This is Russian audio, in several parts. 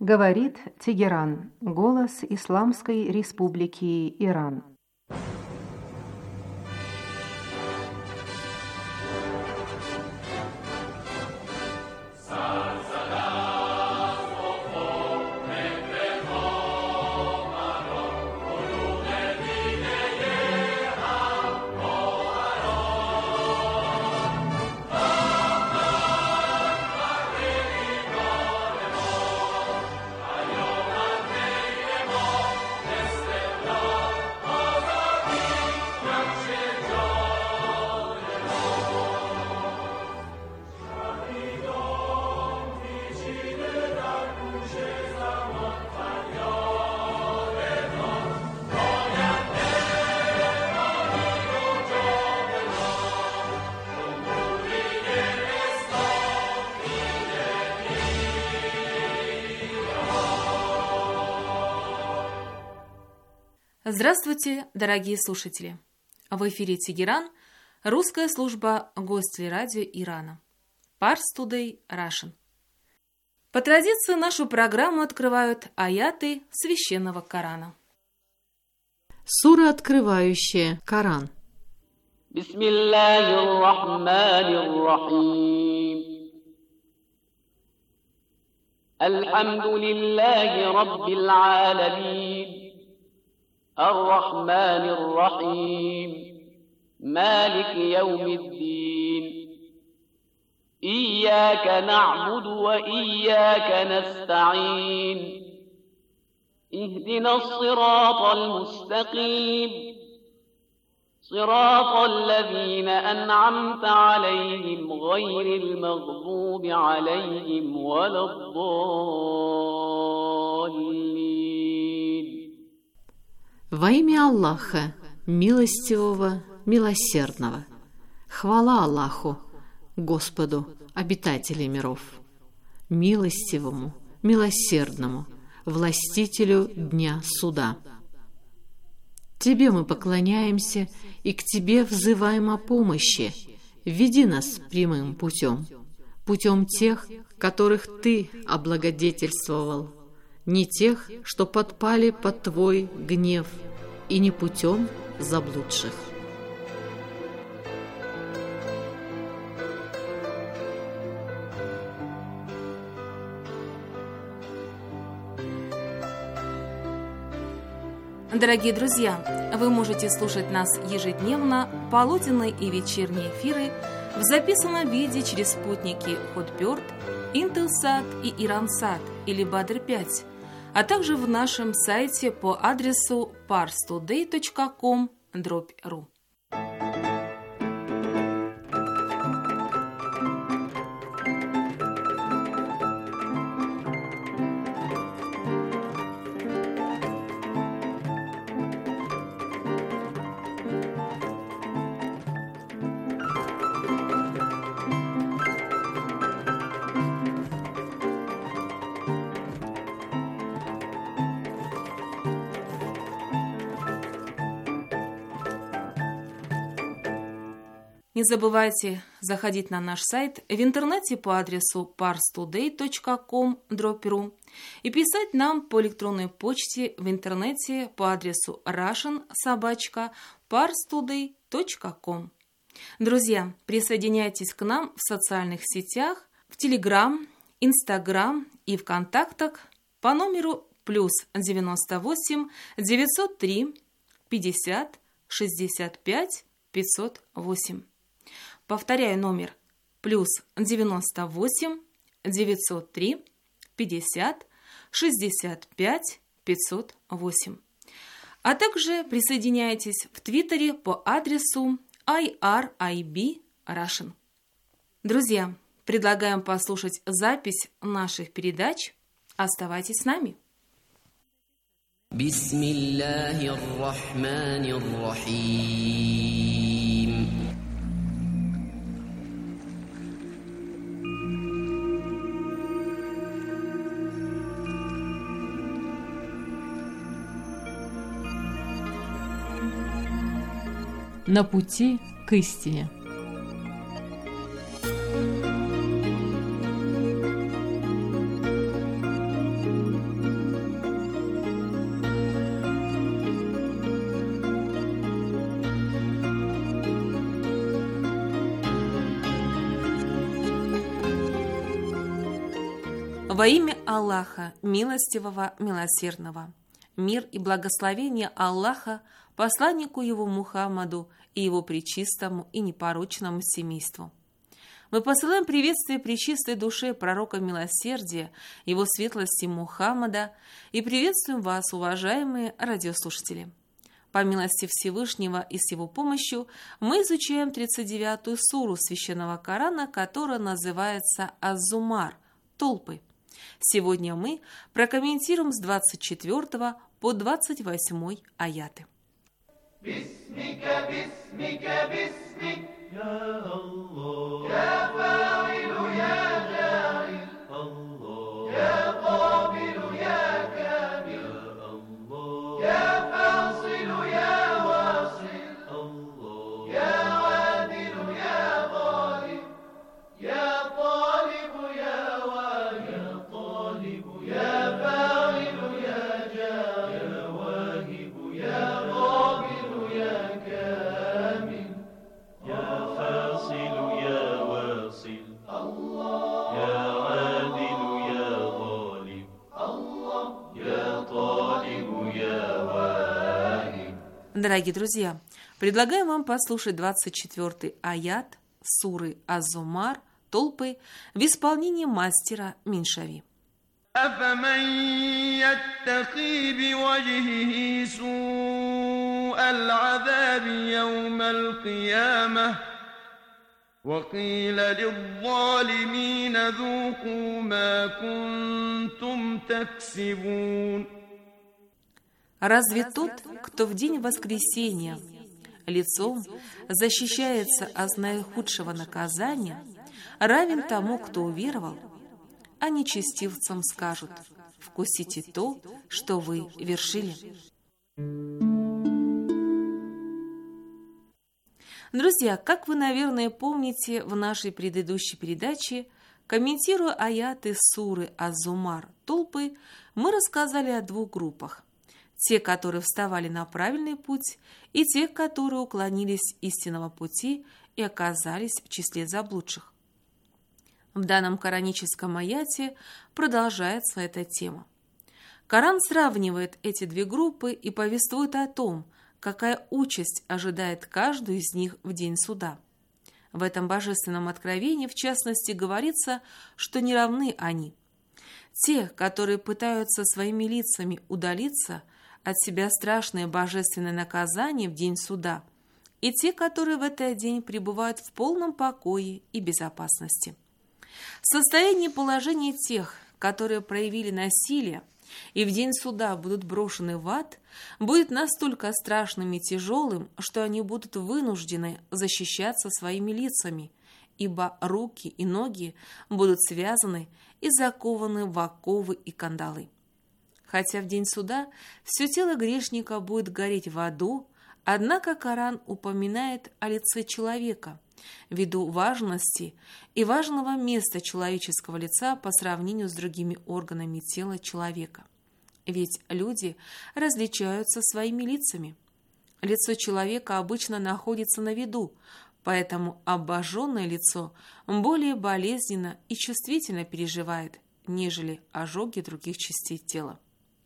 Говорит Тегеран, голос Исламской Республики Иран. Здравствуйте, дорогие слушатели! В эфире Тегеран, русская служба Гостелерадио Ирана. Pars Today Russian. По традиции нашу программу открывают аяты Священного Корана. Сура, открывающая Коран. Бисмиллахир-рахманир-рахим. Альхамдулиллахи раббил аламин. الرحمن الرحيم مالك يوم الدين إياك نعبد وإياك نستعين اهدنا الصراط المستقيم صراط الذين أنعمت عليهم غير المغضوب عليهم ولا الضالين. Во имя Аллаха, милостивого, милосердного. Хвала Аллаху, Господу, обитателей миров, милостивому, милосердному, властителю дня суда. Тебе мы поклоняемся и к Тебе взываем о помощи. Веди нас прямым путем, путем тех, которых Ты облагодетельствовал, не тех, что подпали под Твой гнев, и не путем заблудших. Дорогие друзья, вы можете слушать нас ежедневно, полуденные и вечерние эфиры в записанном виде через спутники Hotbird, Intelsat и Iransat или Badr-5, а также в нашем сайте по адресу parstoday.com/ru. Не забывайте заходить на наш сайт в интернете по адресу parstoday.com/ru и писать нам по электронной почте в интернете по адресу russian@parstoday.com. Друзья, присоединяйтесь к нам в социальных сетях, в Telegram, Instagram и ВКонтактах по номеру +98 903 50 65 508. Повторяю номер +98 903 50 65 508. А также присоединяйтесь в Твиттере по адресу IRIB Russian. Друзья, предлагаем послушать запись наших передач. Оставайтесь с нами. Бисмиллахир-рахманир-рахим. На пути к истине. Во имя Аллаха, милостивого, милосердного, мир и благословение Аллаха посланнику его Мухаммаду и его пречистому и непорочному семейству. Мы посылаем приветствие пречистой душе пророка милосердия, его светлости Мухаммада, и приветствуем вас, уважаемые радиослушатели. По милости Всевышнего и с его помощью мы изучаем 39-ю суру Священного Корана, которая называется «Аз-Зумар» – «Толпы». Сегодня мы прокомментируем с 24 по 28 аяты. يا الله يا فاعل يا جاعل الله يا قابل يا كامل الله يا فاصل يا واصل الله يا عادل يا غالب يا طالب يا واهب يا طالب يا فاعل يا جاعل يا واهب يا قابل يا كامل يا فاصل يا واصل الله يا عادل يا ظالم الله يا طالب يا واهب. Дорогие друзья, предлагаем вам послушать 24-й аят суры «Аз-Зумар» «Толпы» в исполнении мастера Миншави. أفمن يتقي بوجهه سوء العذاب يوم القيامة وقيل للظالمين ذوقوا ما كنتم تكسبون. Разве тот, кто в день воскресения лицом защищается от наихудшего наказания, равен тому, кто уверовал? А нечестивцам скажут: «Вкусите то, что вы вершили». Друзья, как вы, наверное, помните, в нашей предыдущей передаче, комментируя аяты суры «Аз-Зумар» «Толпы», мы рассказали о двух группах. Те, которые вставали на правильный путь, и те, которые уклонились с истинного пути и оказались в числе заблудших. В данном кораническом аяте продолжается эта тема. Коран сравнивает эти две группы и повествует о том, какая участь ожидает каждую из них в день суда. В этом божественном откровении, в частности, говорится, что не равны они. Те, которые пытаются своими лицами удалиться от себя страшное божественное наказание в день суда, и те, которые в этот день пребывают в полном покое и безопасности. Состояние и положение тех, которые проявили насилие и в день суда будут брошены в ад, будет настолько страшным и тяжелым, что они будут вынуждены защищаться своими лицами, ибо руки и ноги будут связаны и закованы в оковы и кандалы. Хотя в день суда все тело грешника будет гореть в аду, однако Коран упоминает о лице человека, ввиду важности и важного места человеческого лица по сравнению с другими органами тела человека. Ведь люди различаются своими лицами. Лицо человека обычно находится на виду, поэтому обожженное лицо более болезненно и чувствительно переживает, нежели ожоги других частей тела.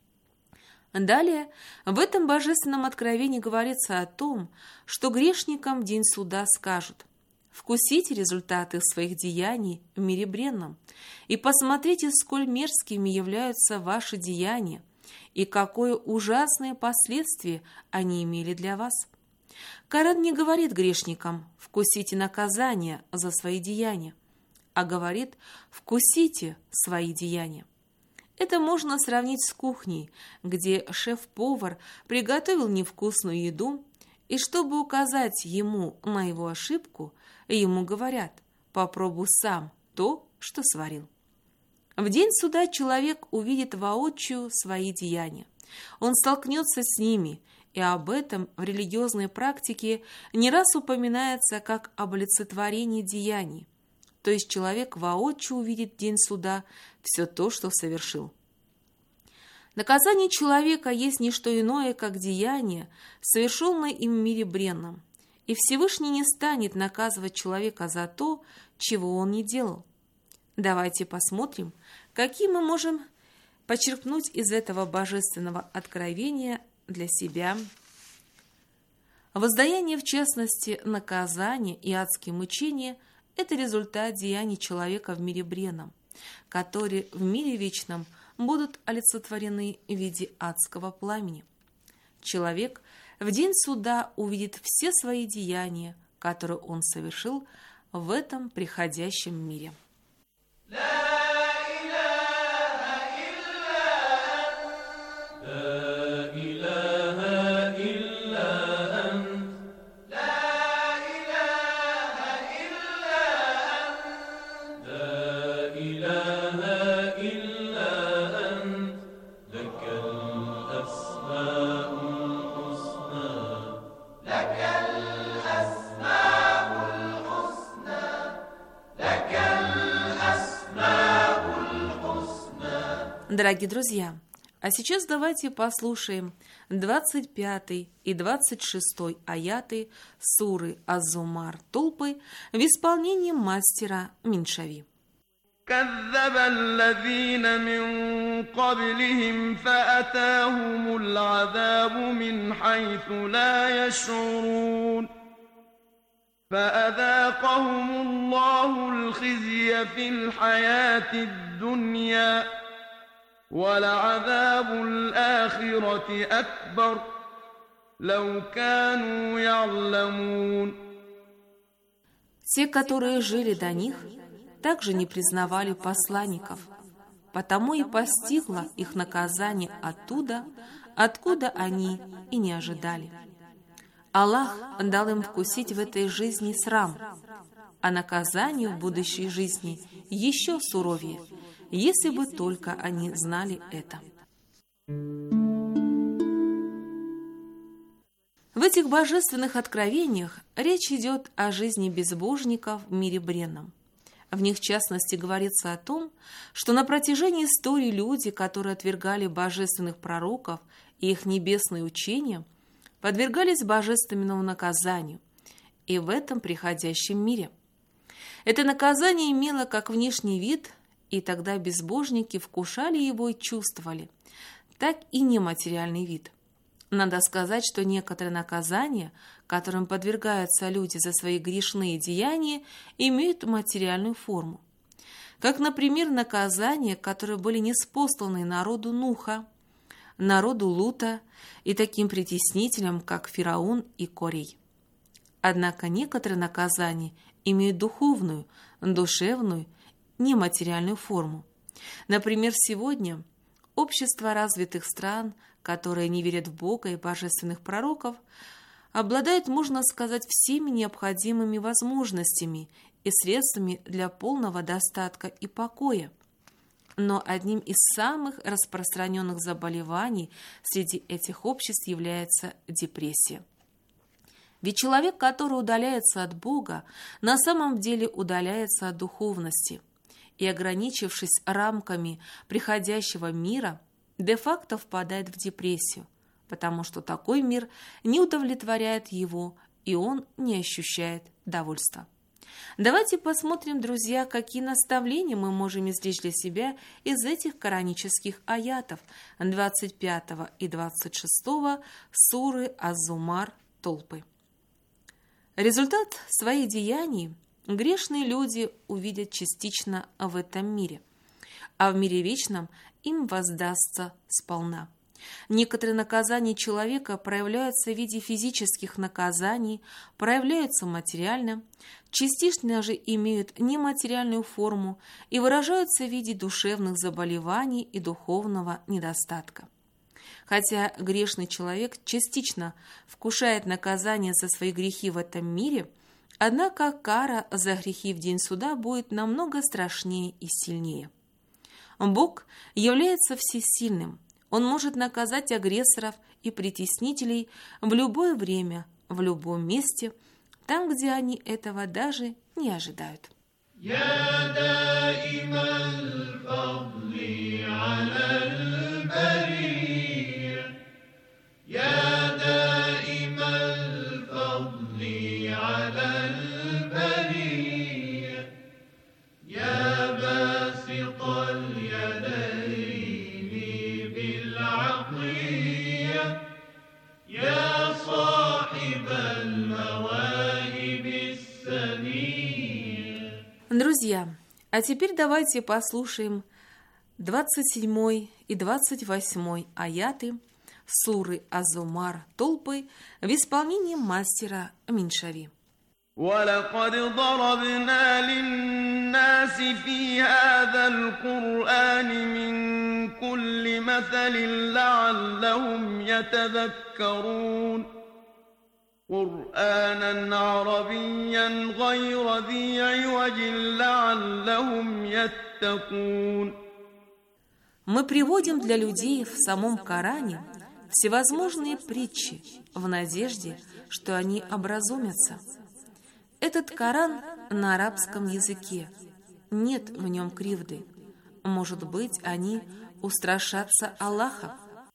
Далее в этом божественном откровении говорится о том, что грешникам в день суда скажут: «Вкусите результаты своих деяний в мире бренном, и посмотрите, сколь мерзкими являются ваши деяния, и какое ужасное последствие они имели для вас». Коран не говорит грешникам: «Вкусите наказание за свои деяния», а говорит: «Вкусите свои деяния». Это можно сравнить с кухней, где шеф-повар приготовил невкусную еду, и чтобы указать ему на его ошибку, ему говорят: «Попробуй сам то, что сварил». В день суда человек увидит воочию свои деяния. Он столкнется с ними, и об этом в религиозной практике не раз упоминается как об олицетворении деяний. То есть человек воочию увидит в день суда все то, что совершил. Наказание человека есть не что иное, как деяние, совершенное им в мире бренном. И Всевышний не станет наказывать человека за то, чего он не делал. Давайте посмотрим, какие мы можем почерпнуть из этого божественного откровения для себя. Воздаяние, в частности, наказание и адские мучения – это результат деяний человека в мире бренном, которые в мире вечном будут олицетворены в виде адского пламени. Человек в день суда увидит все свои деяния, которые он совершил в этом приходящем мире. Дорогие друзья, а сейчас давайте послушаем 25 и 26 аяты суры Az-Zumar Толпы в исполнении мастера Миншави. كذب الذين من قبلهم فأتاهم العذاب من حيث لا يشعرون فأذاقهم الله الخزي في الحياة الدنيا ولعذاب الآخرة أكبر لو كانوا يعلمون. Те, которые жили до них, также не признавали посланников, потому и постигло их наказание оттуда, откуда они и не ожидали. Аллах дал им вкусить в этой жизни срам, а наказание в будущей жизни еще суровее, если бы только они знали это. В этих божественных откровениях речь идет о жизни безбожников в мире бренном. В них, в частности, говорится о том, что на протяжении истории люди, которые отвергали божественных пророков и их небесные учения, подвергались божественному наказанию и в этом приходящем мире. Это наказание имело как внешний вид, и тогда безбожники вкушали его и чувствовали, так и нематериальный вид. Надо сказать, что некоторые наказания, которым подвергаются люди за свои грешные деяния, имеют материальную форму. Как, например, наказания, которые были ниспосланы народу Нуха, народу Лута и таким притеснителям, как Фараон и Корей. Однако некоторые наказания имеют духовную, душевную, нематериальную форму. Например, сегодня общество развитых стран, которые не верят в Бога и божественных пророков, обладают, можно сказать, всеми необходимыми возможностями и средствами для полного достатка и покоя. Но одним из самых распространенных заболеваний среди этих обществ является депрессия. Ведь человек, который удаляется от Бога, на самом деле удаляется от духовности и, ограничившись рамками приходящего мира, де-факто впадает в депрессию, потому что такой мир не удовлетворяет его, и он не ощущает довольства. Давайте посмотрим, друзья, какие наставления мы можем извлечь для себя из этих коранических аятов 25 и 26 суры Az-Zumar Толпы. Результат своих деяний грешные люди увидят частично в этом мире, а в мире вечном им воздастся сполна. Некоторые наказания человека проявляются в виде физических наказаний, проявляются материально, частично же имеют нематериальную форму и выражаются в виде душевных заболеваний и духовного недостатка. Хотя грешный человек частично вкушает наказание за свои грехи в этом мире, однако кара за грехи в день суда будет намного страшнее и сильнее. Бог является всесильным. Он может наказать агрессоров и притеснителей в любое время, в любом месте, там, где они этого даже не ожидают. يا А теперь давайте послушаем 27 и 28 аяты суры Az-Zumar Толпы в исполнении мастера Миншави. ولقد ضربنا للناس في هذا القرآن من كل مثل لعلهم يتذكرون قرآنا عربيا غير ذي عوج لعلهم يتقون. Мы приводим для людей в самом Коране всевозможные притчи в надежде, что они образумятся. Этот Коран на арабском языке. Нет в нем кривды. Может быть, они устрашатся Аллаха.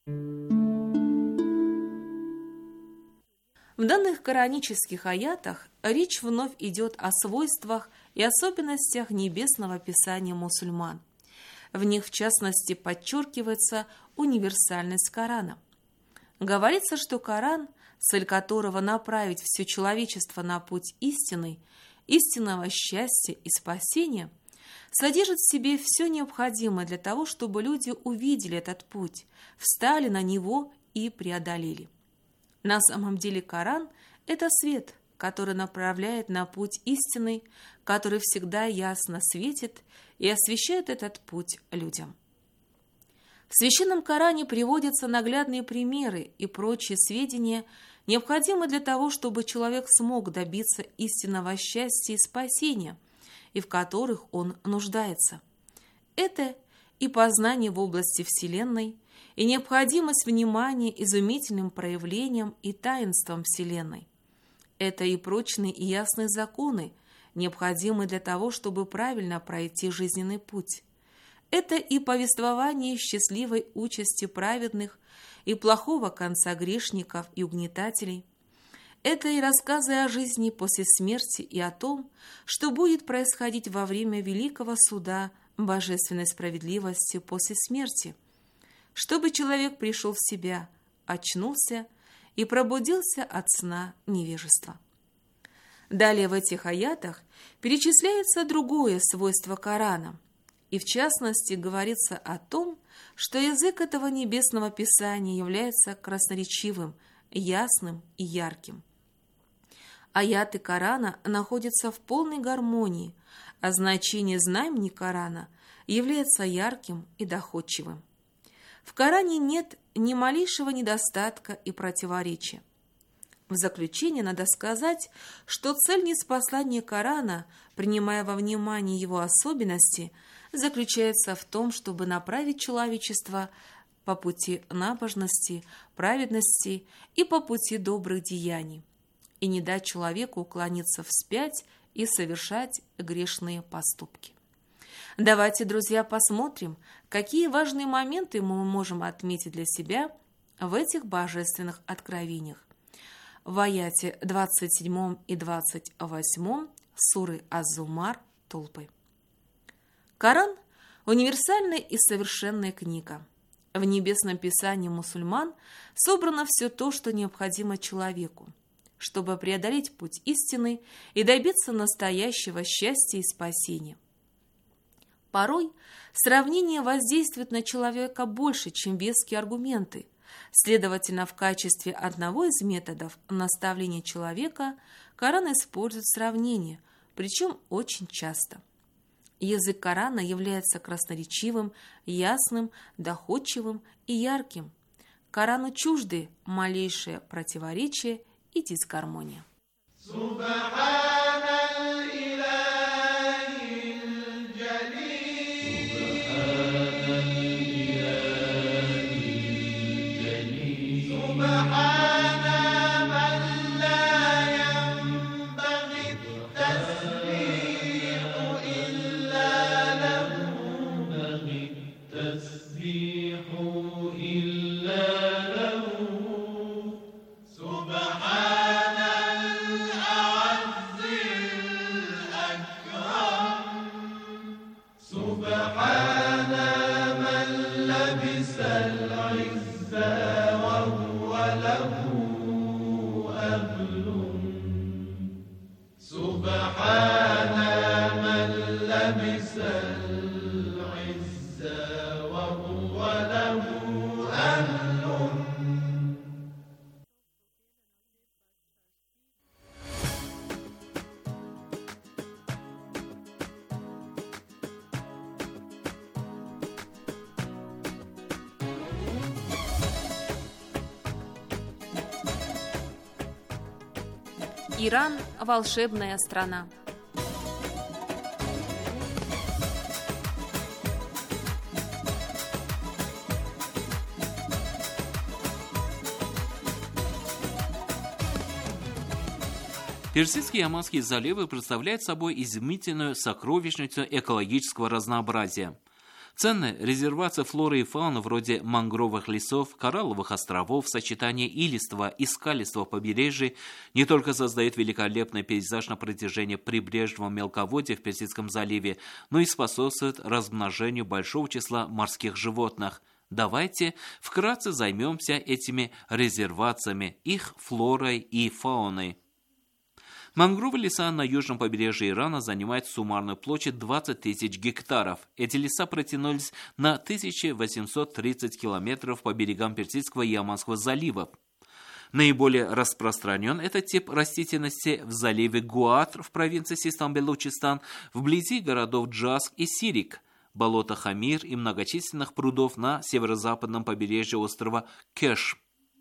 В данных коранических аятах речь вновь идет о свойствах и особенностях небесного писания мусульман. В них, в частности, подчеркивается универсальность Корана. Говорится, что Коран, цель которого направить все человечество на путь истины, истинного счастья и спасения, содержит в себе все необходимое для того, чтобы люди увидели этот путь, встали на него и преодолели. На самом деле Коран – это свет, который направляет на путь истины, который всегда ясно светит и освещает этот путь людям. В Священном Коране приводятся наглядные примеры и прочие сведения, необходимые для того, чтобы человек смог добиться истинного счастья и спасения, и в которых он нуждается. Это и познание в области Вселенной, и необходимость внимания изумительным проявлениям и таинствам Вселенной. Это и прочные и ясные законы, необходимые для того, чтобы правильно пройти жизненный путь. Это и повествование счастливой участи праведных и плохого конца грешников и угнетателей. Это и рассказы о жизни после смерти и о том, что будет происходить во время великого суда божественной справедливости после смерти, чтобы человек пришел в себя, очнулся и пробудился от сна невежества. Далее в этих аятах перечисляется другое свойство Корана, и в частности говорится о том, что язык этого небесного писания является красноречивым, ясным и ярким. Аяты Корана находятся в полной гармонии, а значение знамени Корана является ярким и доходчивым. В Коране нет ни малейшего недостатка и противоречия. В заключение надо сказать, что цель ниспослания Корана, принимая во внимание его особенности, заключается в том, чтобы направить человечество по пути набожности, праведности и по пути добрых деяний, и не дать человеку уклониться вспять и совершать грешные поступки. Давайте, друзья, посмотрим, какие важные моменты мы можем отметить для себя в этих божественных откровениях. В аяте 27 и 28 суры Az-Zumar Толпы. Коран – универсальная и совершенная книга. В небесном писании мусульман собрано все то, что необходимо человеку, чтобы преодолеть путь истины и добиться настоящего счастья и спасения. Порой сравнение воздействует на человека больше, чем веские аргументы. Следовательно, в качестве одного из методов наставления человека Коран использует сравнение, причем очень часто. Язык Корана является красноречивым, ясным, доходчивым и ярким. Корану чужды малейшее противоречие и дисгармония. سبحان من لبس Иран – волшебная страна. Персидские и Оманские заливы представляют собой изумительную сокровищницу экологического разнообразия. Ценные резервации флоры и фауны вроде мангровых лесов, коралловых островов, сочетание илистого и скалистого побережья не только создают великолепный пейзаж на протяжении прибрежного мелководья в Персидском заливе, но и способствуют размножению большого числа морских животных. Давайте вкратце займемся этими резервациями, их флорой и фауной. Мангровые леса на южном побережье Ирана занимают суммарную площадь 20 тысяч гектаров. Эти леса протянулись на 1830 километров по берегам Персидского и Оманского заливов. Наиболее распространен этот тип растительности в заливе Гуатр в провинции Систан-Белучистан, вблизи городов Джаск и Сирик, болота Хамир и многочисленных прудов на северо-западном побережье острова Кеш.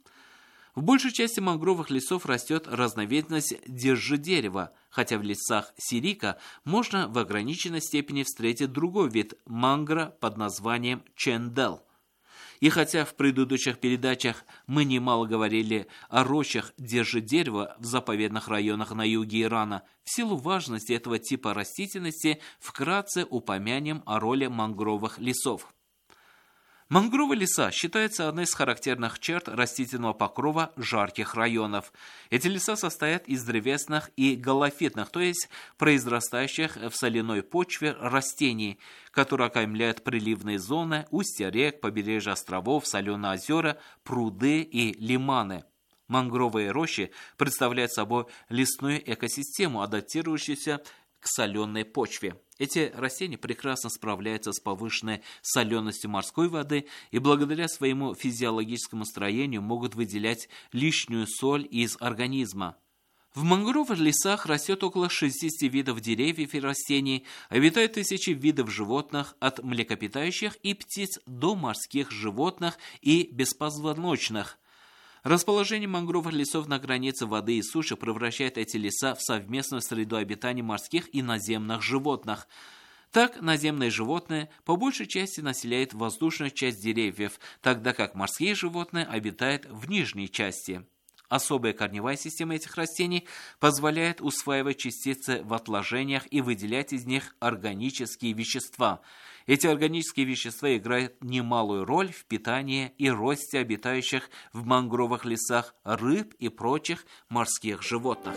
В большей части мангровых лесов растет разновидность держидерева, хотя в лесах Сирика можно в ограниченной степени встретить другой вид мангра под названием чендел. И хотя в предыдущих передачах мы немало говорили о рощах держидерева в заповедных районах на юге Ирана, в силу важности этого типа растительности вкратце упомянем о роли мангровых лесов. Мангровые леса считаются одной из характерных черт растительного покрова жарких районов. Эти леса состоят из древесных и галофитных, то есть произрастающих в соляной почве растений, которые окаймляют приливные зоны, устья рек, побережья островов, соленые озера, пруды и лиманы. Мангровые рощи представляют собой лесную экосистему, адаптирующуюся к соленой почве. Эти растения прекрасно справляются с повышенной соленостью морской воды и благодаря своему физиологическому строению могут выделять лишнюю соль из организма. В мангровых лесах растет около 60 видов деревьев и растений, обитают тысячи видов животных, от млекопитающих и птиц до морских животных и беспозвоночных. Расположение мангровых лесов на границе воды и суши превращает эти леса в совместную среду обитания морских и наземных животных. Так, наземные животные по большей части населяют воздушную часть деревьев, тогда как морские животные обитают в нижней части. Особая корневая система этих растений позволяет усваивать частицы в отложениях и выделять из них органические вещества. Эти органические вещества играют немалую роль в питании и росте обитающих в мангровых лесах рыб и прочих морских животных.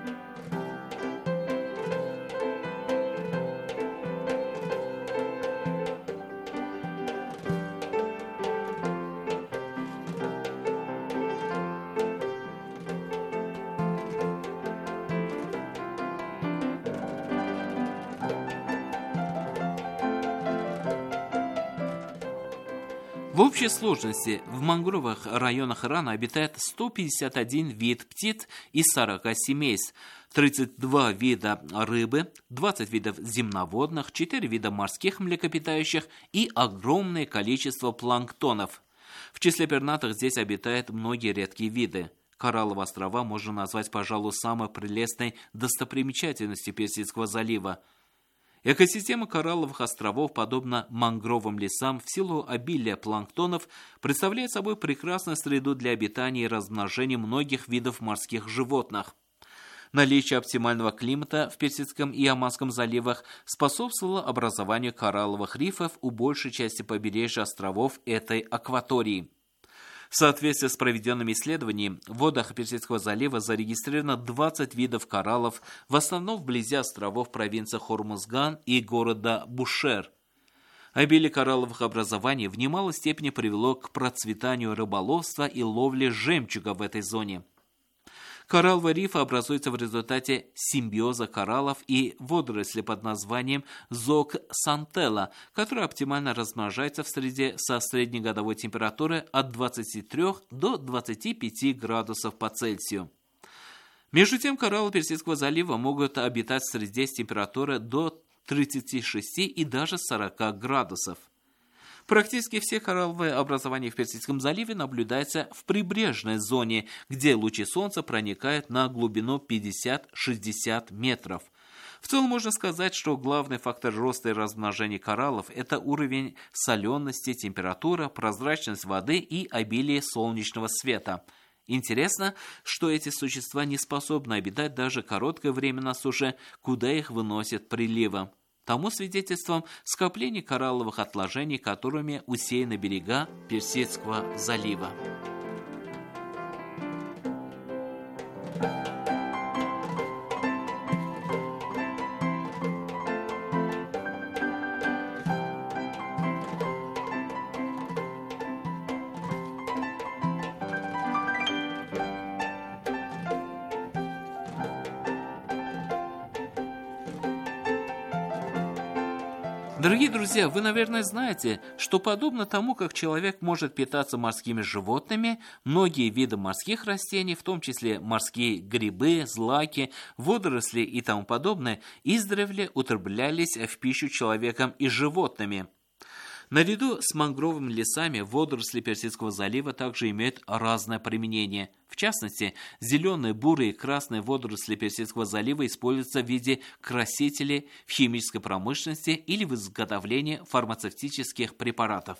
В общей сложности в мангровых районах Ирана обитает 151 вид птиц из 40 семейств, 32 вида рыбы, 20 видов земноводных, 4 вида морских млекопитающих и огромное количество планктонов. В числе пернатых здесь обитают многие редкие виды. Коралловые острова можно назвать, пожалуй, самой прелестной достопримечательностью Персидского залива. Экосистема коралловых островов, подобно мангровым лесам, в силу обилия планктонов, представляет собой прекрасную среду для обитания и размножения многих видов морских животных. Наличие оптимального климата в Персидском и Оманском заливах способствовало образованию коралловых рифов у большей части побережья островов этой акватории. В соответствии с проведенными исследованиями, в водах Персидского залива зарегистрировано 20 видов кораллов, в основном вблизи островов провинции Хормузган и города Бушер. Обилие коралловых образований в немалой степени привело к процветанию рыболовства и ловли жемчуга в этой зоне. Коралловые рифы образуются в результате симбиоза кораллов и водоросли под названием зооксантелла, которая оптимально размножается в среде со среднегодовой температурой от 23 до 25 градусов по Цельсию. Между тем, кораллы Персидского залива могут обитать в среде с температурой до 36 и даже 40 градусов. Практически все коралловые образования в Персидском заливе наблюдаются в прибрежной зоне, где лучи солнца проникают на глубину 50-60 метров. В целом можно сказать, что главный фактор роста и размножения кораллов – это уровень солености, температура, прозрачность воды и обилие солнечного света. Интересно, что эти существа не способны обитать даже короткое время на суше, куда их выносят приливом. Тому свидетельством скопление коралловых отложений, которыми усеяны берега Персидского залива. Дорогие друзья, вы, наверное, знаете, что подобно тому, как человек может питаться морскими животными, многие виды морских растений, в том числе морские грибы, злаки, водоросли и тому подобное, издревле употреблялись в пищу человеком и животными. Наряду с мангровыми лесами водоросли Персидского залива также имеют разное применение. В частности, зеленые, бурые и красные водоросли Персидского залива используются в виде красителей в химической промышленности или в изготовлении фармацевтических препаратов.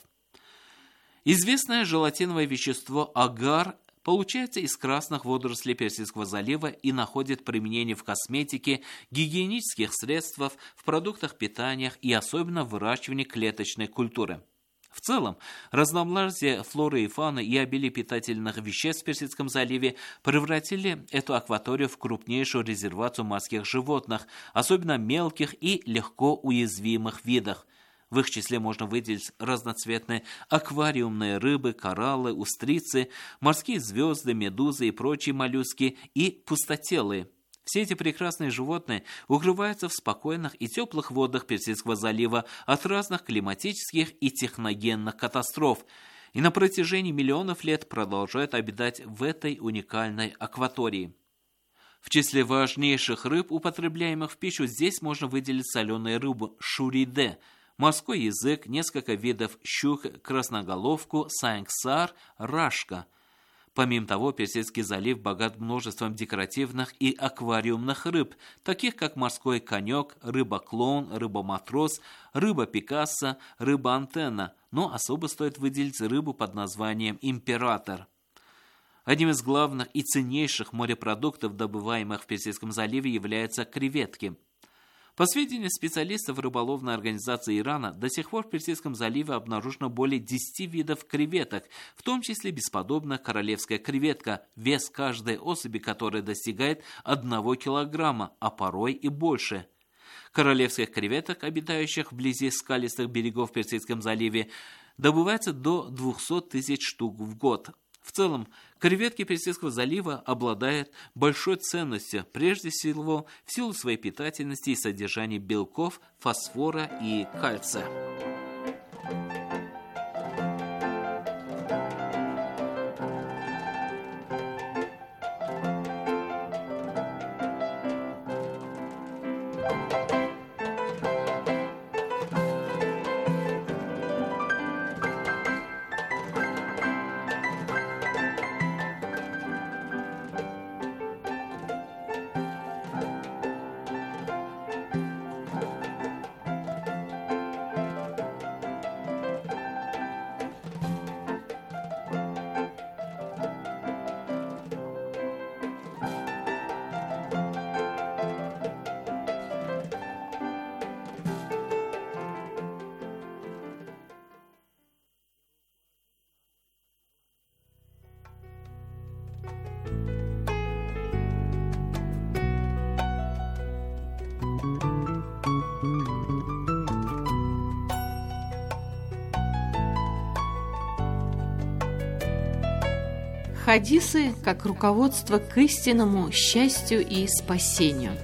Известное желатиновое вещество агар получается из красных водорослей Персидского залива и находит применение в косметике, гигиенических средствах, в продуктах питания и особенно в выращивании клеточной культуры. В целом, разнообразие флоры и фауны и обилие питательных веществ в Персидском заливе превратили эту акваторию в крупнейшую резервацию морских животных, особенно мелких и легко уязвимых видов. В их числе можно выделить разноцветные аквариумные рыбы, кораллы, устрицы, морские звезды, медузы и прочие моллюски и пустотелые. Все эти прекрасные животные укрываются в спокойных и теплых водах Персидского залива от разных климатических и техногенных катастроф и на протяжении миллионов лет продолжают обитать в этой уникальной акватории. В числе важнейших рыб, употребляемых в пищу, здесь можно выделить соленую рыбу шуриде, морской язык, несколько видов щук, красноголовку, саенксар, рашка. Помимо того, Персидский залив богат множеством декоративных и аквариумных рыб, таких как морской конек, рыба-клоун, рыба-матрос, рыба-пикассо, рыба-антенна, но особо стоит выделить рыбу под названием император. Одним из главных и ценнейших морепродуктов, добываемых в Персидском заливе, являются креветки. По сведениям специалистов рыболовной организации Ирана, до сих пор в Персидском заливе обнаружено более 10 видов креветок, в том числе бесподобная королевская креветка, вес каждой особи которой достигает 1 килограмма, а порой и больше. Королевских креветок, обитающих вблизи скалистых берегов в Персидском заливе, добывается до 200 тысяч штук в год. В целом, креветки Персидского залива обладают большой ценностью, прежде всего в силу своей питательности и содержания белков, фосфора и кальция. Хадисы как руководство к истинному счастью и спасению.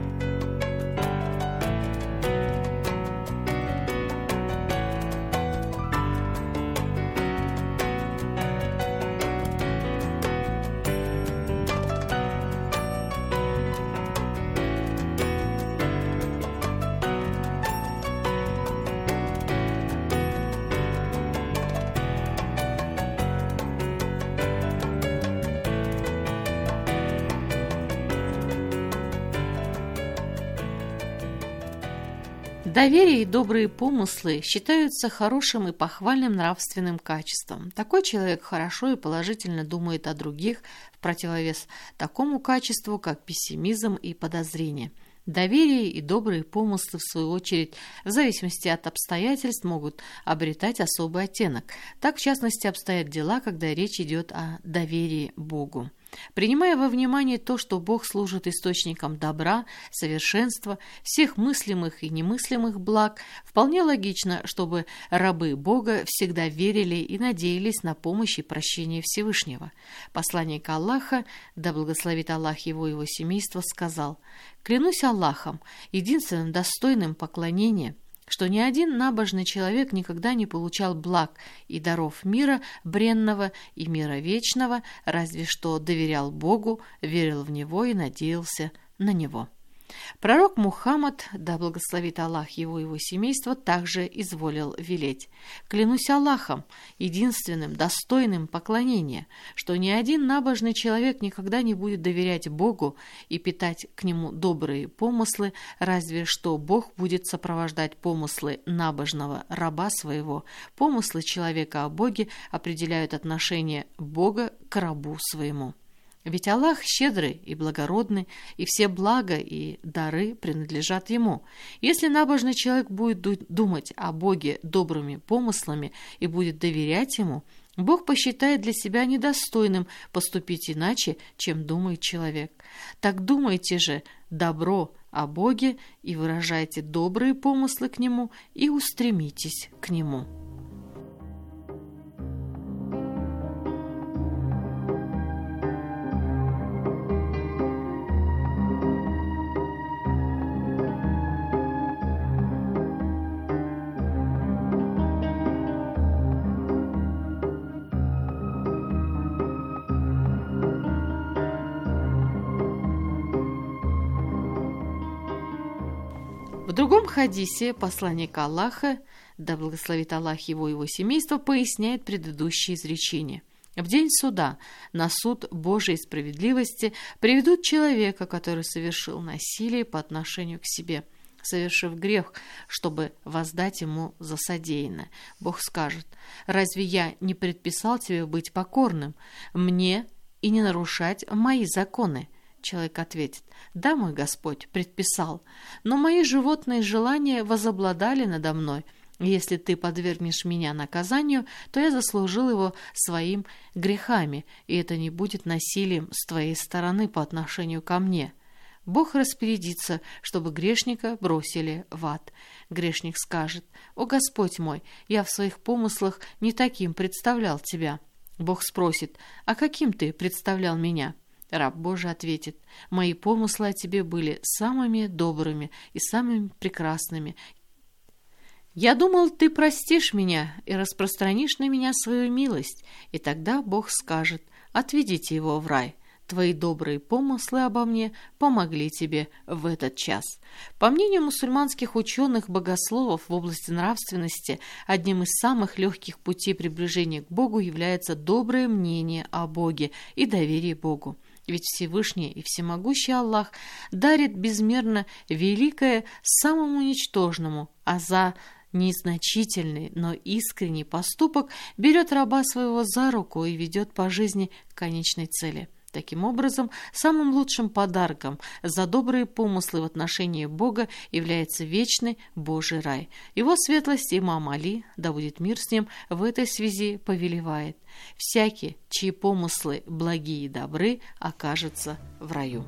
Доверие и добрые помыслы считаются хорошим и похвальным нравственным качеством. Такой человек хорошо и положительно думает о других, в противовес такому качеству, как пессимизм и подозрение. Доверие и добрые помыслы, в свою очередь, в зависимости от обстоятельств, могут обретать особый оттенок. Так, в частности, обстоят дела, когда речь идет о доверии Богу. Принимая во внимание то, что Бог служит источником добра, совершенства, всех мыслимых и немыслимых благ, вполне логично, чтобы рабы Бога всегда верили и надеялись на помощь и прощение Всевышнего. Посланник Аллаха, да благословит Аллах его и его семейство, сказал: «Клянусь Аллахом, единственным достойным поклонения, что ни один набожный человек никогда не получал благ и даров мира бренного и мира вечного, разве что доверял Богу, верил в Него и надеялся на Него». Пророк Мухаммад, да благословит Аллах его и его семейство, также изволил велеть: «Клянусь Аллахом, единственным достойным поклонения, что ни один набожный человек никогда не будет доверять Богу и питать к Нему добрые помыслы, разве что Бог будет сопровождать помыслы набожного раба своего. Помыслы человека о Боге определяют отношение Бога к рабу своему». Ведь Аллах щедрый и благородный, и все блага и дары принадлежат Ему. Если набожный человек будет думать о Боге добрыми помыслами и будет доверять Ему, Бог посчитает для себя недостойным поступить иначе, чем думает человек. Так думайте же добро о Боге и выражайте добрые помыслы к Нему и устремитесь к Нему. В другом хадисе посланник Аллаха, да благословит Аллах его и его семейство, поясняет предыдущее изречение. В день суда, на суд Божией справедливости, приведут человека, который совершил насилие по отношению к себе, совершив грех, чтобы воздать ему за содеянное. Бог скажет: «Разве я не предписал тебе быть покорным мне и не нарушать мои законы?» Человек ответит: «Да, мой Господь, предписал, но мои животные желания возобладали надо мной. Если ты подвергнешь меня наказанию, то я заслужил его своими грехами, и это не будет насилием с твоей стороны по отношению ко мне». Бог распорядится, чтобы грешника бросили в ад. Грешник скажет: «О Господь мой, я в своих помыслах не таким представлял тебя». Бог спросит: «А каким ты представлял меня?» Раб Божий ответит: «Мои помыслы о тебе были самыми добрыми и самыми прекрасными. Я думал, ты простишь меня и распространишь на меня свою милость». И тогда Бог скажет: «Отведите его в рай. Твои добрые помыслы обо мне помогли тебе в этот час». По мнению мусульманских ученых-богословов в области нравственности, одним из самых легких путей приближения к Богу является доброе мнение о Боге и доверие Богу. Ведь Всевышний и Всемогущий Аллах дарит безмерно великое самому ничтожному, а за незначительный, но искренний поступок берет раба своего за руку и ведет по жизни к конечной цели. Таким образом, самым лучшим подарком за добрые помыслы в отношении Бога является вечный Божий рай. Его светлость имам Али, да будет мир с ним, в этой связи повелевает: «Всякий, чьи помыслы благие и добры, окажется в раю».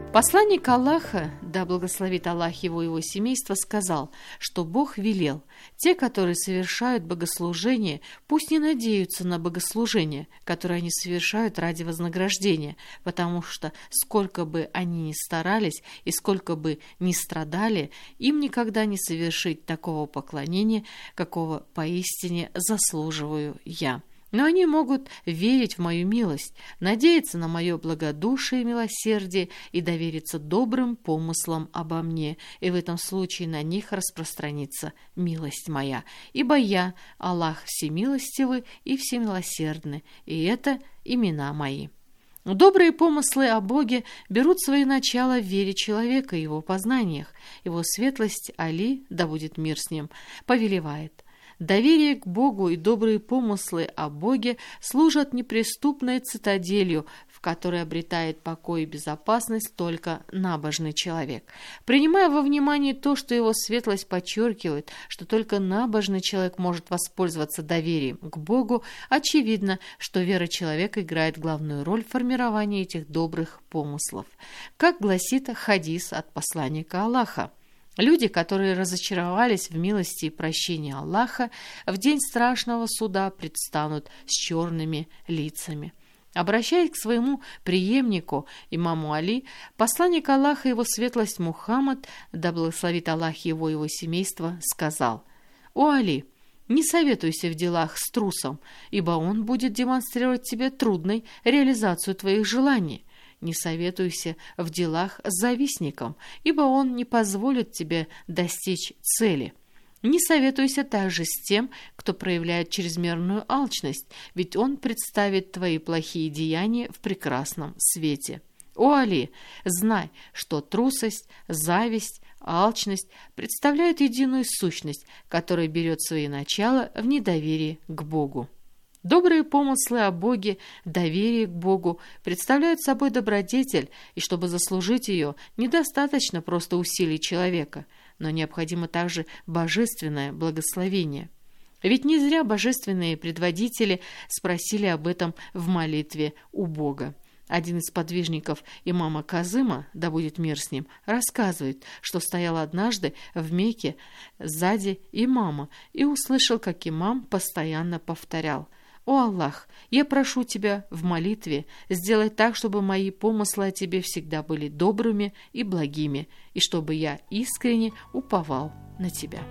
Посланник Аллаха, да благословит Аллах его и его семейство, сказал, что Бог велел: те, которые совершают богослужение, пусть не надеются на богослужение, которое они совершают ради вознаграждения, потому что сколько бы они ни старались и сколько бы ни страдали, им никогда не совершить такого поклонения, какого поистине заслуживаю я. Но они могут верить в мою милость, надеяться на мое благодушие и милосердие и довериться добрым помыслам обо мне, и в этом случае на них распространится милость моя. Ибо я, Аллах, всемилостивый и всемилосердный, и это имена мои. Добрые помыслы о Боге берут свое начало в вере человека и его познаниях. Его светлость Али, да будет мир с ним, повелевает: доверие к Богу и добрые помыслы о Боге служат неприступной цитаделью, в которой обретает покой и безопасность только набожный человек. Принимая во внимание то, что его светлость подчеркивает, что только набожный человек может воспользоваться доверием к Богу, очевидно, что вера человека играет главную роль в формировании этих добрых помыслов. Как гласит хадис от посланника Аллаха: люди, которые разочаровались в милости и прощении Аллаха, в день страшного суда предстанут с черными лицами. Обращаясь к своему преемнику, имаму Али, посланник Аллаха и его светлость Мухаммад, да благословит Аллах его и его семейство, сказал: «О Али, не советуйся в делах с трусом, ибо он будет демонстрировать тебе трудной реализацию твоих желаний. Не советуйся в делах с завистником, ибо он не позволит тебе достичь цели. Не советуйся также с тем, кто проявляет чрезмерную алчность, ведь он представит твои плохие деяния в прекрасном свете. О Али, знай, что трусость, зависть, алчность представляют единую сущность, которая берет свои начала в недоверии к Богу. Добрые помыслы о Боге, доверие к Богу представляют собой добродетель, и чтобы заслужить ее, недостаточно просто усилий человека, но необходимо также божественное благословение. Ведь не зря божественные предводители спросили об этом в молитве у Бога. Один из подвижников имама Казыма, да будет мир с ним, рассказывает, что стоял однажды в Мекке сзади имама и услышал, как имам постоянно повторял: «О Аллах, я прошу Тебя в молитве сделать так, чтобы мои помыслы о Тебе всегда были добрыми и благими, и чтобы я искренне уповал на Тебя».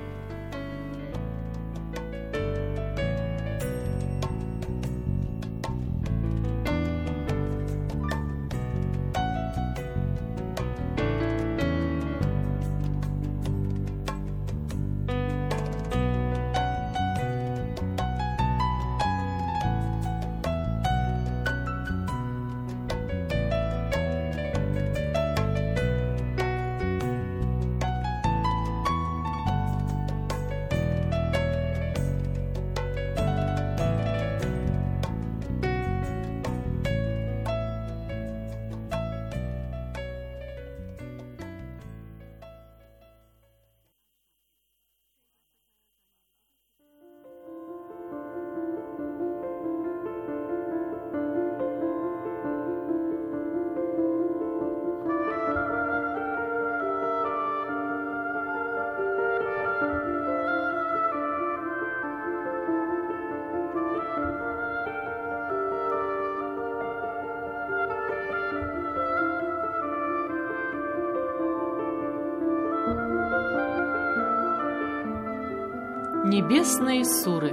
Небесные суры.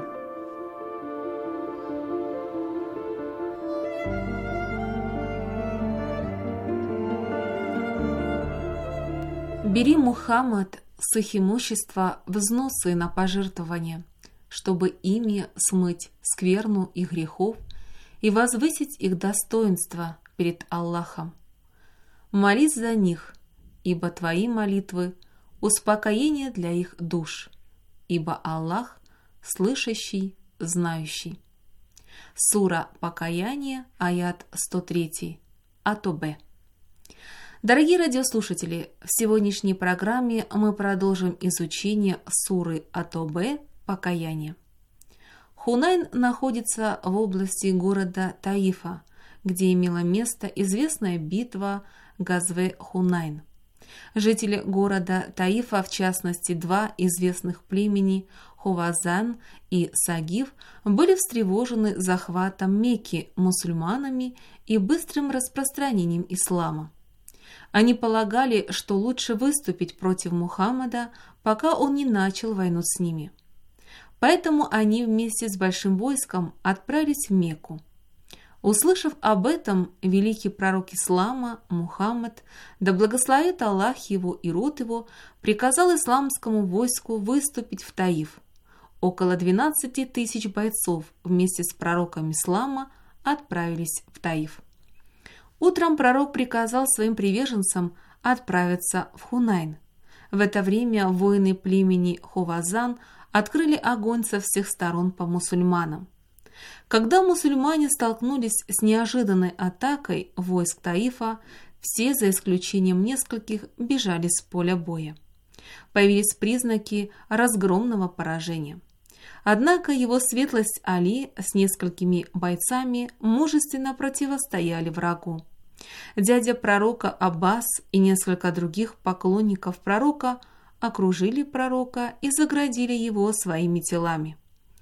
Бери, Мухаммад, с их имущества взносы на пожертвования, чтобы ими смыть скверну их грехов и возвысить их достоинство перед Аллахом. Молись за них, ибо твои молитвы – успокоение для их душ, ибо Аллах – слышащий, знающий. Сура Покаяние, аят 103, Ат-Тобе. Дорогие радиослушатели, в сегодняшней программе мы продолжим изучение суры Ат-Тобе «Покаяние». Хунайн находится в области города Таифа, где имела место известная битва Газве Хунайн. Жители города Таифа, в частности, два известных племени Хувазан и Сагиф, были встревожены захватом Мекки мусульманами и быстрым распространением ислама. Они полагали, что лучше выступить против Мухаммада, пока он не начал войну с ними. Поэтому они вместе с большим войском отправились в Мекку. Услышав об этом, великий пророк ислама Мухаммад, да благословит Аллах его и род его, приказал исламскому войску выступить в Таиф. Около 12 тысяч бойцов вместе с пророком ислама отправились в Таиф. Утром пророк приказал своим приверженцам отправиться в Хунайн. В это время воины племени Хувазан открыли огонь со всех сторон по мусульманам. Когда мусульмане столкнулись с неожиданной атакой войск Таифа, все, за исключением нескольких, бежали с поля боя. Появились признаки разгромного поражения. Однако его светлость Али с несколькими бойцами мужественно противостояли врагу. Дядя пророка Аббас и несколько других поклонников пророка окружили пророка и заградили его своими телами.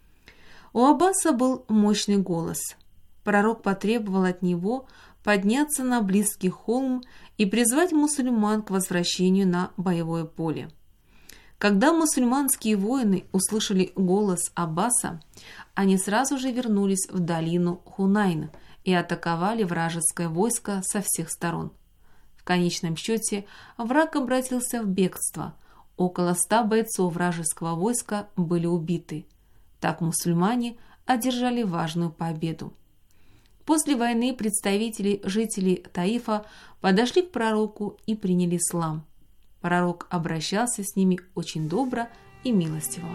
У Аббаса был мощный голос. Пророк потребовал от него подняться на близкий холм и призвать мусульман к возвращению на боевое поле. Когда мусульманские воины услышали голос Аббаса, они сразу же вернулись в долину Хунайн и атаковали вражеское войско со всех сторон. В конечном счете враг обратился в бегство. Около 100 бойцов вражеского войска были убиты. Так мусульмане одержали важную победу. После войны представители жителей Таифа подошли к пророку и приняли ислам. Пророк обращался с ними очень добро и милостиво.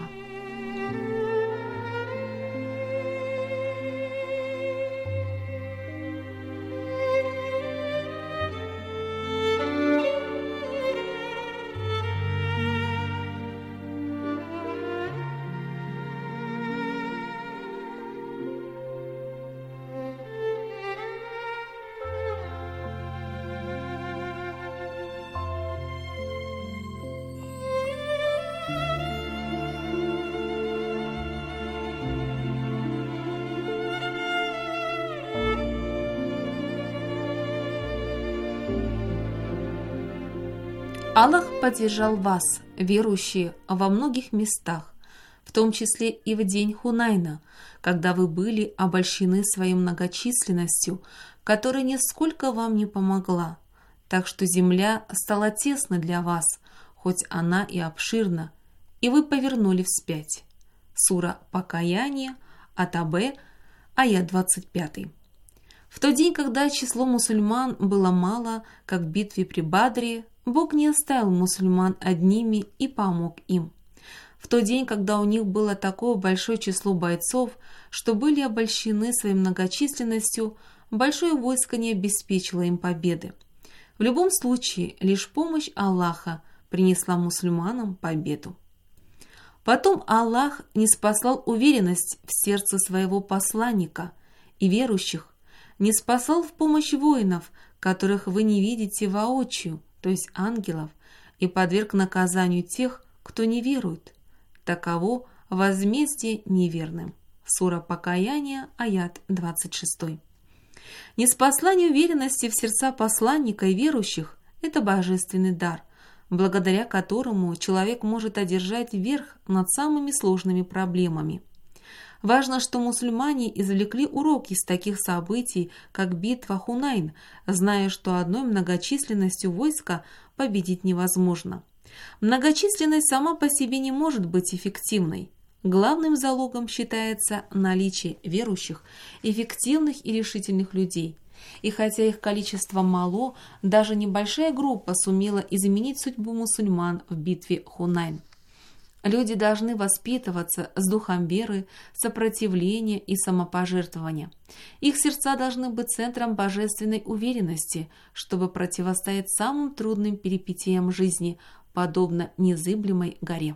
Аллах поддержал вас, верующие, во многих местах, в том числе и в день Хунайна, когда вы были обольщены своей многочисленностью, которая нисколько вам не помогла, так что земля стала тесна для вас, хоть она и обширна, и вы повернули вспять. Сура Покаяние, Ат-Табе, аят 25. В тот день, когда число мусульман было мало, как в битве при Бадре, Бог не оставил мусульман одними и помог им. В тот день, когда у них было такое большое число бойцов, что были обольщены своей многочисленностью, большое войско не обеспечило им победы. В любом случае, лишь помощь Аллаха принесла мусульманам победу. Потом Аллах ниспослал уверенность в сердце своего посланника и верующих, ниспослал в помощь воинов, которых вы не видите воочию, то есть ангелов, и подверг наказанию тех, кто не верует. Таково возмездие неверным. Сура Покаяние, аят 26. Ниспослание уверенности в сердца посланника и верующих – это божественный дар, благодаря которому человек может одержать верх над самыми сложными проблемами. Важно, что мусульмане извлекли урок из таких событий, как битва Хунайн, зная, что одной многочисленностью войска победить невозможно. Многочисленность сама по себе не может быть эффективной. Главным залогом считается наличие верующих, эффективных и решительных людей. И хотя их количество мало, даже небольшая группа сумела изменить судьбу мусульман в битве Хунайн. Люди должны воспитываться с духом веры, сопротивления и самопожертвования. Их сердца должны быть центром божественной уверенности, чтобы противостоять самым трудным перипетиям жизни, подобно незыблемой горе.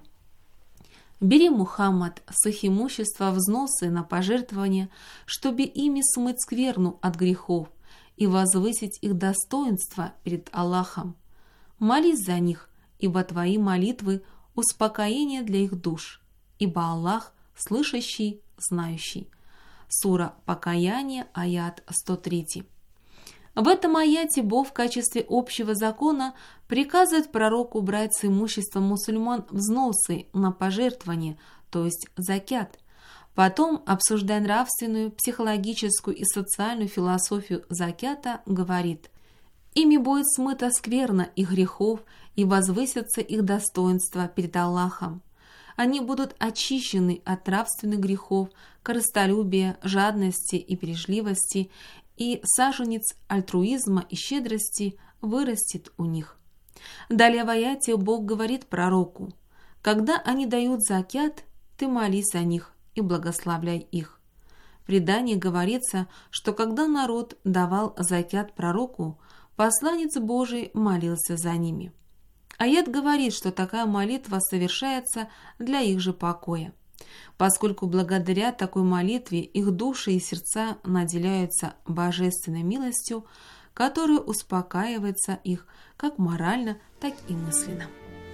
Бери, Мухаммад, с их имущества взносы на пожертвования, чтобы ими смыть скверну от грехов, и возвысить их достоинство перед Аллахом. Молись за них, ибо твои молитвы – успокоение для их душ, ибо Аллах – слышащий, знающий. Сура Покаяние, аят 103. В этом аяте Бог в качестве общего закона приказывает пророку брать с имущества мусульман взносы на пожертвование, то есть закят. Потом, обсуждая нравственную, психологическую и социальную философию закята, говорит: «Ими будет смыта скверна их грехов и возвысятся их достоинства перед Аллахом. Они будут очищены от нравственных грехов, корыстолюбия, жадности и бережливости, и саженец альтруизма и щедрости вырастет у них». Далее в аяте Бог говорит пророку: «Когда они дают закят, ты молись о них и благословляй их». В предании говорится, что когда народ давал закят пророку, посланец Божий молился за ними. Аят говорит, что такая молитва совершается для их же покоя, поскольку благодаря такой молитве их души и сердца наделяются божественной милостью, которая успокаивается их как морально, так и мысленно.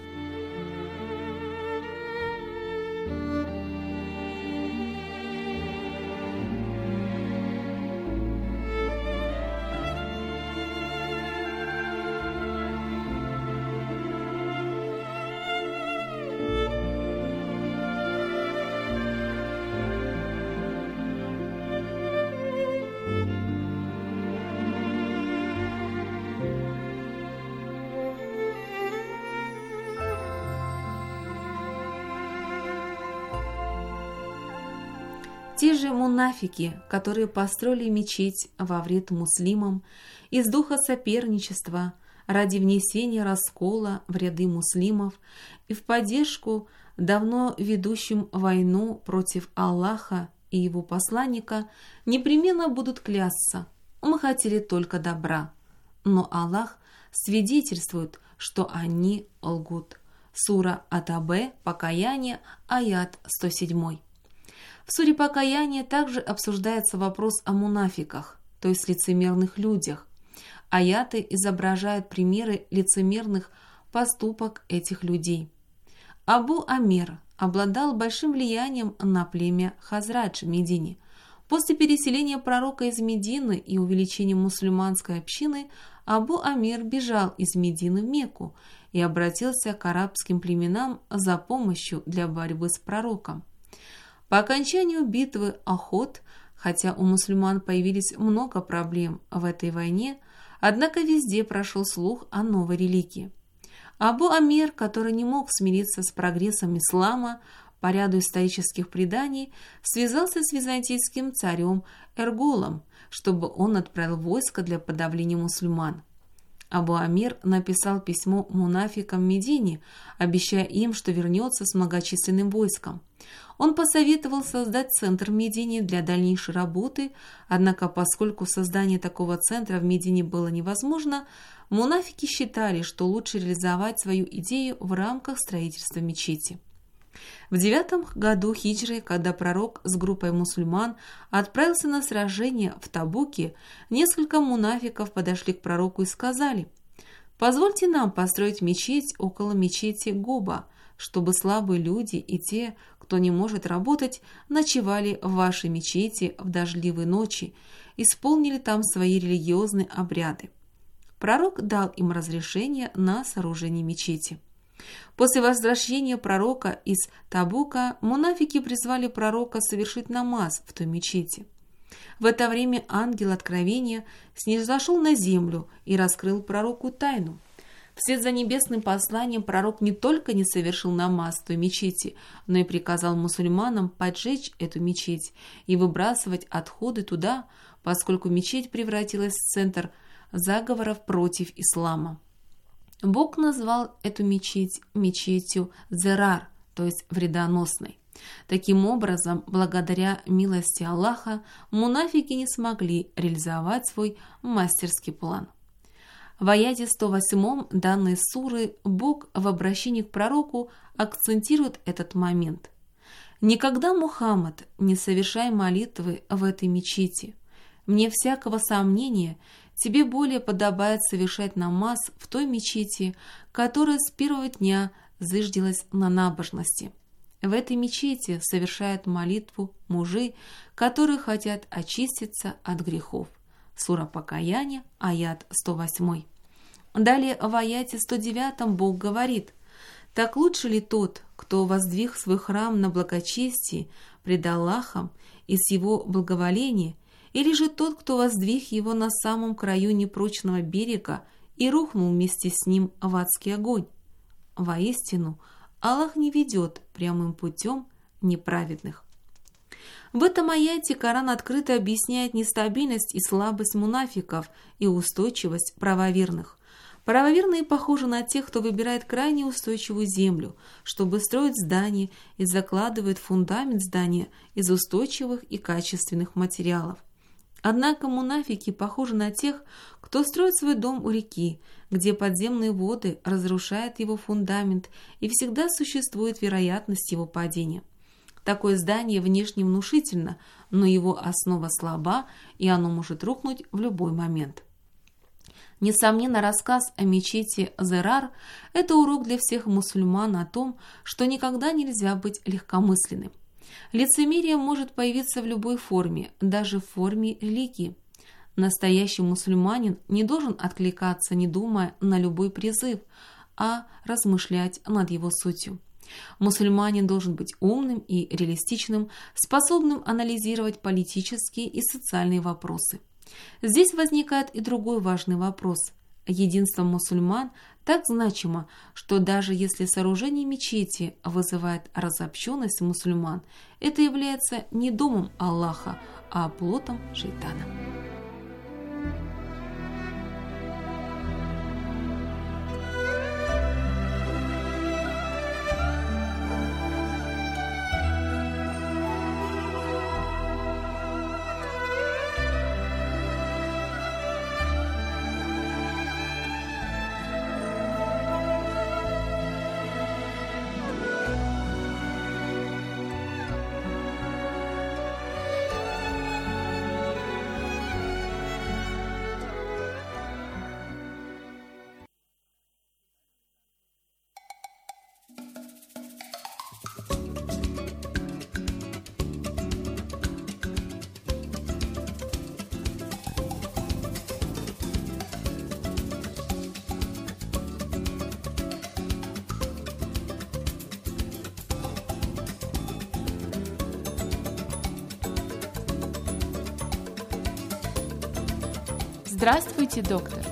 Те же мунафики, которые построили мечеть во вред муслимам из духа соперничества ради внесения раскола в ряды муслимов и в поддержку давно ведущим войну против Аллаха и его посланника, непременно будут клясться: мы хотели только добра. Но Аллах свидетельствует, что они лгут. Сура Ат-Табе, Покаяние, аят 107. В суре Покаяние также обсуждается вопрос о мунафиках, то есть лицемерных людях. Аяты изображают примеры лицемерных поступок этих людей. Абу Амир обладал большим влиянием на племя Хазрадж в Медине. После переселения пророка из Медины и увеличения мусульманской общины Абу Амир бежал из Медины в Мекку и обратился к арабским племенам за помощью для борьбы с пророком. По окончанию битвы Охот, хотя у мусульман появились много проблем в этой войне, однако везде прошел слух о новой религии. Абу Амир, который не мог смириться с прогрессом ислама, по ряду исторических преданий, связался с византийским царем Эрголом, чтобы он отправил войско для подавления мусульман. Абу Амир написал письмо мунафикам в Медине, обещая им, что вернется с многочисленным войском. Он посоветовал создать центр в Медине для дальнейшей работы, однако поскольку создание такого центра в Медине было невозможно, мунафики считали, что лучше реализовать свою идею в рамках строительства мечети. В 9 году хиджры, когда пророк с группой мусульман отправился на сражение в Табуке, несколько мунафиков подошли к пророку и сказали: «Позвольте нам построить мечеть около мечети Гоба, чтобы слабые люди и те, кто не может работать, ночевали в вашей мечети в дождливые ночи, исполнили там свои религиозные обряды». Пророк дал им разрешение на сооружение мечети. После возвращения пророка из Табука мунафики призвали пророка совершить намаз в той мечети. В это время ангел откровения снизошел на землю и раскрыл пророку тайну. Вслед за небесным посланием пророк не только не совершил намаз в той мечети, но и приказал мусульманам поджечь эту мечеть и выбрасывать отходы туда, поскольку мечеть превратилась в центр заговоров против ислама. Бог назвал эту мечеть мечетью Зерар, то есть вредоносной. Таким образом, благодаря милости Аллаха, мунафики не смогли реализовать свой мастерский план. В аяте 108 данной суры Бог в обращении к пророку акцентирует этот момент. «Никогда, Мухаммад, не совершай молитвы в этой мечети. Вне всякого сомнения, тебе более подобает совершать намаз в той мечети, которая с первого дня зыждилась на набожности. В этой мечети совершают молитву мужи, которые хотят очиститься от грехов. Сура Покаяния, аят 108. Далее в аяте 109 Бог говорит: «Так лучше ли тот, кто воздвиг свой храм на благочестии пред Аллахом и с его благоволения, или же тот, кто воздвиг его на самом краю непрочного берега и рухнул вместе с ним в адский огонь? Воистину, Аллах не ведет прямым путем неправедных». В этом аяте Коран открыто объясняет нестабильность и слабость мунафиков и устойчивость правоверных. Правоверные похожи на тех, кто выбирает крайне устойчивую землю, чтобы строить здание, и закладывает фундамент здания из устойчивых и качественных материалов. Однако мунафики похожи на тех, кто строит свой дом у реки, где подземные воды разрушают его фундамент и всегда существует вероятность его падения. Такое здание внешне внушительно, но его основа слаба, и оно может рухнуть в любой момент. Несомненно, рассказ о мечети Зерар – это урок для всех мусульман о том, что никогда нельзя быть легкомысленным. Лицемерие может появиться в любой форме, даже в форме религии. Настоящий мусульманин не должен откликаться, не думая на любой призыв, а размышлять над его сутью. Мусульманин должен быть умным и реалистичным, способным анализировать политические и социальные вопросы. Здесь возникает и другой важный вопрос. Единство мусульман так значимо, что даже если сооружение мечети вызывает разобщенность мусульман, это является не домом Аллаха, а плотом шайтана. Здравствуйте, доктор.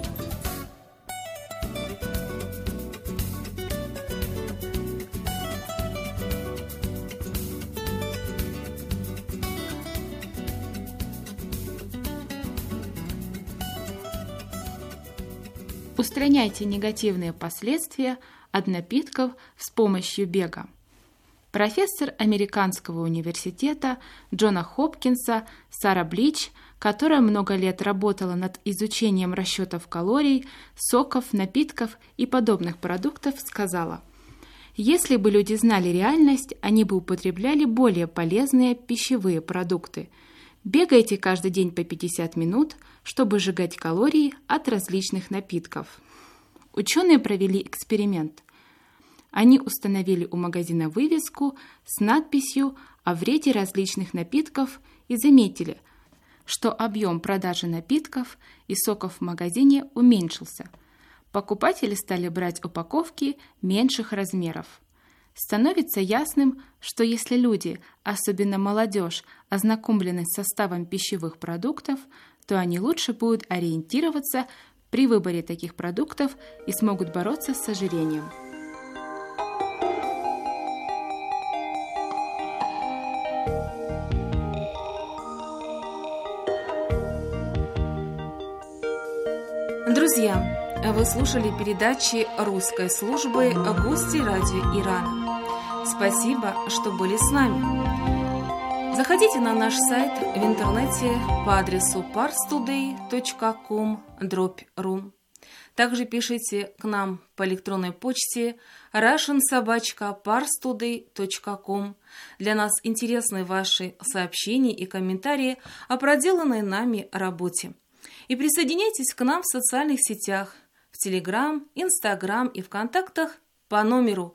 Устраняйте негативные последствия от напитков с помощью бега. Профессор Американского университета Джона Хопкинса Сара Блич, которая много лет работала над изучением расчетов калорий, соков, напитков и подобных продуктов, сказала: «Если бы люди знали реальность, они бы употребляли более полезные пищевые продукты. Бегайте каждый день по 50 минут, чтобы сжигать калории от различных напитков». Ученые провели эксперимент. Они установили у магазина вывеску с надписью о вреде различных напитков и заметили, что объем продажи напитков и соков в магазине уменьшился. Покупатели стали брать упаковки меньших размеров. Становится ясным, что если люди, особенно молодежь, ознакомлены с составом пищевых продуктов, то они лучше будут ориентироваться при выборе таких продуктов и смогут бороться с ожирением. Друзья, вы слушали передачи русской службы «Гости радио Ирана». Спасибо, что были с нами. Заходите на наш сайт в интернете по адресу parstoday.com/ru. Также пишите к нам по электронной почте russian@parstoday.com. Для нас интересны ваши сообщения и комментарии о проделанной нами работе. И присоединяйтесь к нам в социальных сетях, в Телеграм, Инстаграм и ВКонтактах по номеру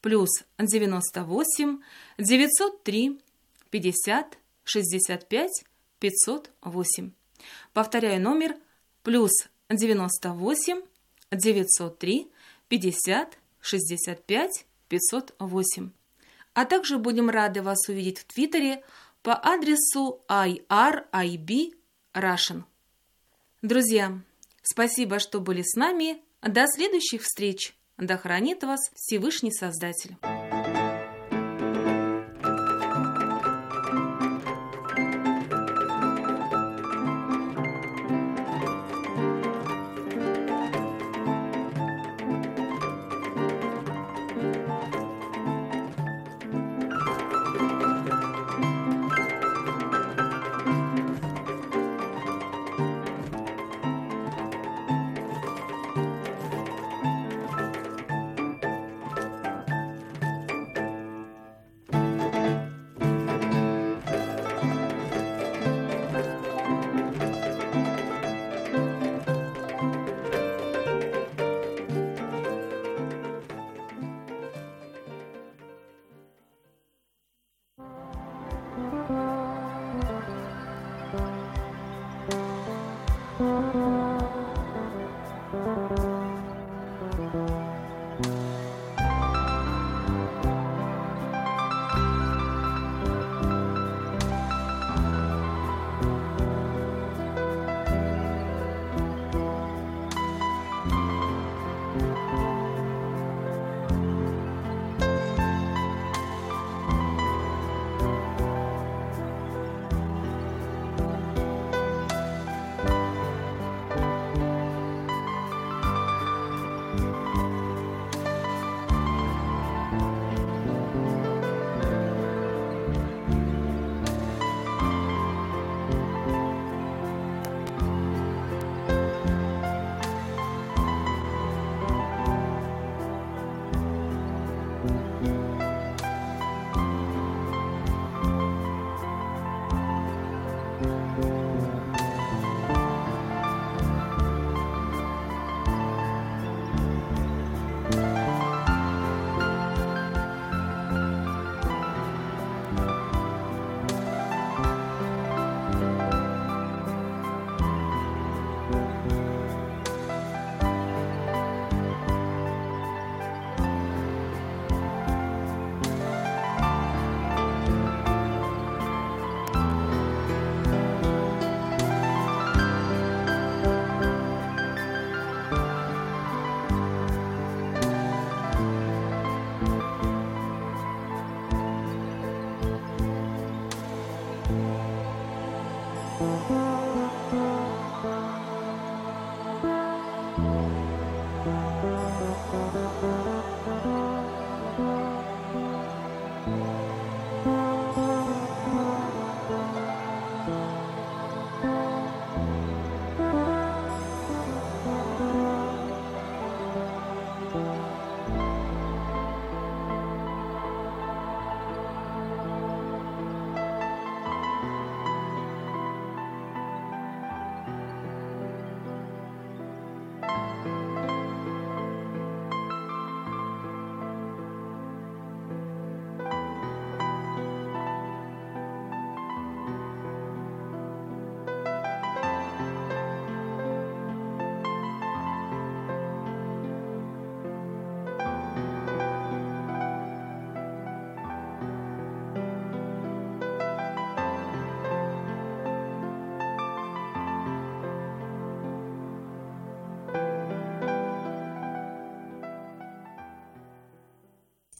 +98 903 50 65 508. Повторяю номер +98 903 50 65 508. А также будем рады вас увидеть в Твиттере по адресу IRIB Russian. Друзья, спасибо, что были с нами. До следующих встреч. Да хранит вас Всевышний Создатель.